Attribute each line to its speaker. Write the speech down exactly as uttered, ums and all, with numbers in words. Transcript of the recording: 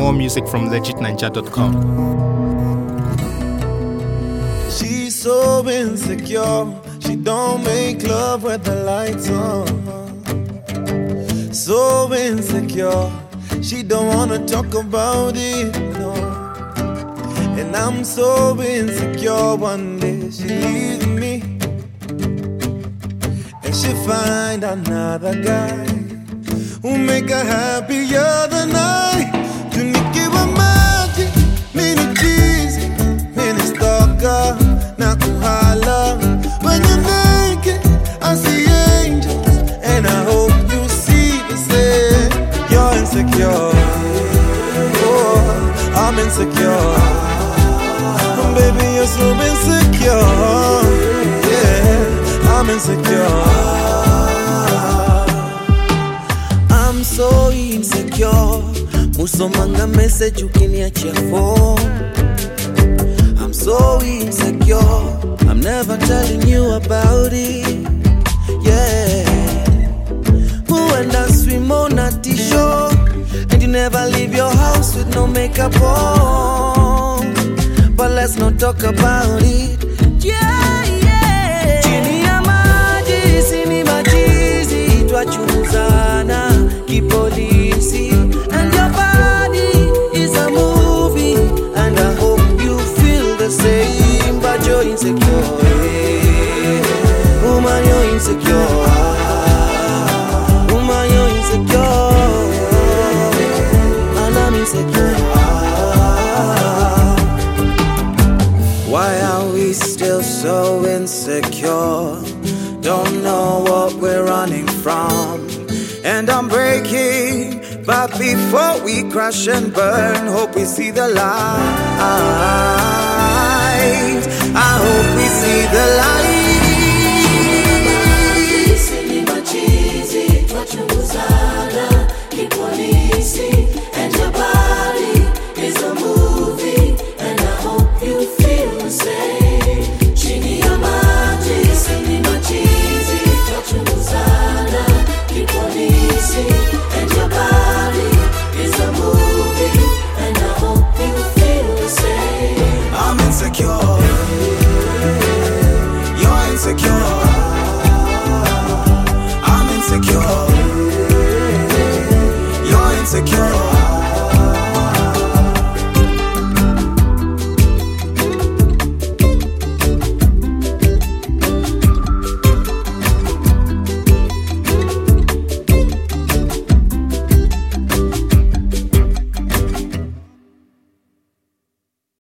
Speaker 1: more music from legit ninja dot com.
Speaker 2: She's so insecure, she don't make love with the lights on. So insecure, she don't wanna talk about it, no. And I'm so insecure, one day she leaves me and she find another guy who make her happier than I. To nikiwa maji, mini cheesy, mini stalker, na kuhala. When you're naked, I see angels, and I hope you see the same. You're insecure, oh, I'm insecure. Oh, baby, you're so insecure, yeah, I'm insecure. I'm so insecure. Musomanga message ukiniachia phone. I'm so insecure. I'm never telling you about it. Yeah. Who and I swim on a t-shirt, and you never leave your house with no makeup on. But let's not talk about it. Yeah, yeah. Chini ya maji, sini majizi, twachunguzana kipolisi. And your body is a movie, and I hope you feel the same. But you're insecure, woman, you're insecure. Woman, you're insecure, and I'm insecure. Why are we still so insecure? Don't know what we're running from, and I'm breaking. But before we crash and burn, hope we see the light. I hope we see the light. And your body is a movie, and I hope you feel the same. Chini ya maji, sini machizi, twachunguzana kipolisi. And your body is a movie, and I hope you feel the same. I'm insecure, you're insecure.